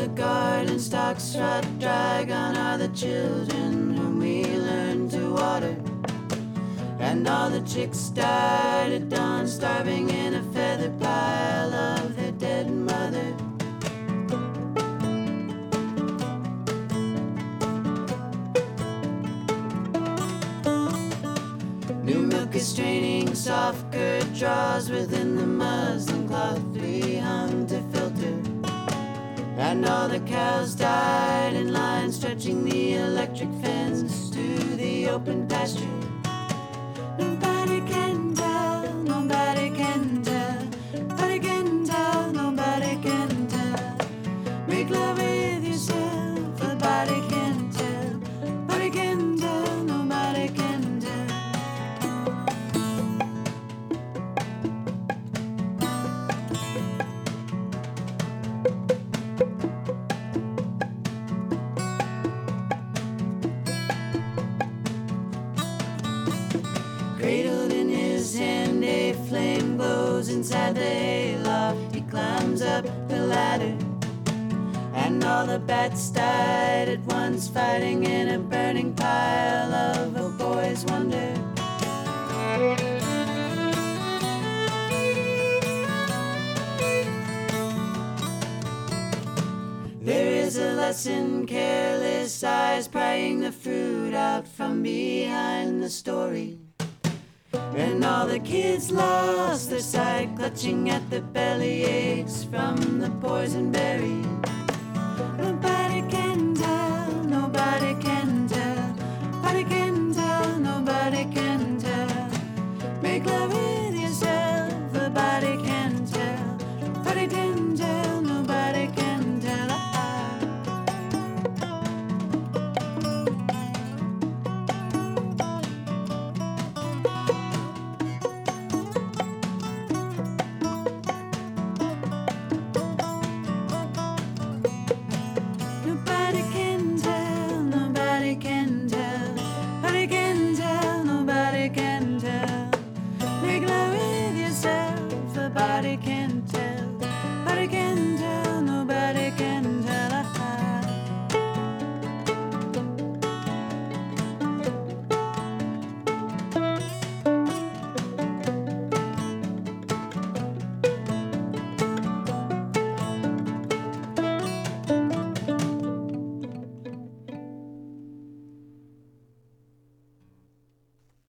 the garden stalks rot dry, gone are the children whom we learned to water. And all the chicks died at dawn, starving in a feather pile of their dead mother. New milk is straining soft curd draws within the muslin cloth we hung to filter. And all the cows died in line, stretching the electric fence to the open pasture. Nobody can tell, nobody can tell, nobody can tell, nobody can tell. Make love with yourself, nobody can tell, nobody can tell, nobody can tell. Cradled in his hand, a flame glows inside the hayloft. He climbs up the ladder, and all the bats died at once, fighting in a burning pile of a boy's wonder. There is a lesson, careless eyes prying the fruit out from behind the story. And all the kids lost their sight, clutching at the belly aches from the poison berry. Nobody can tell, nobody can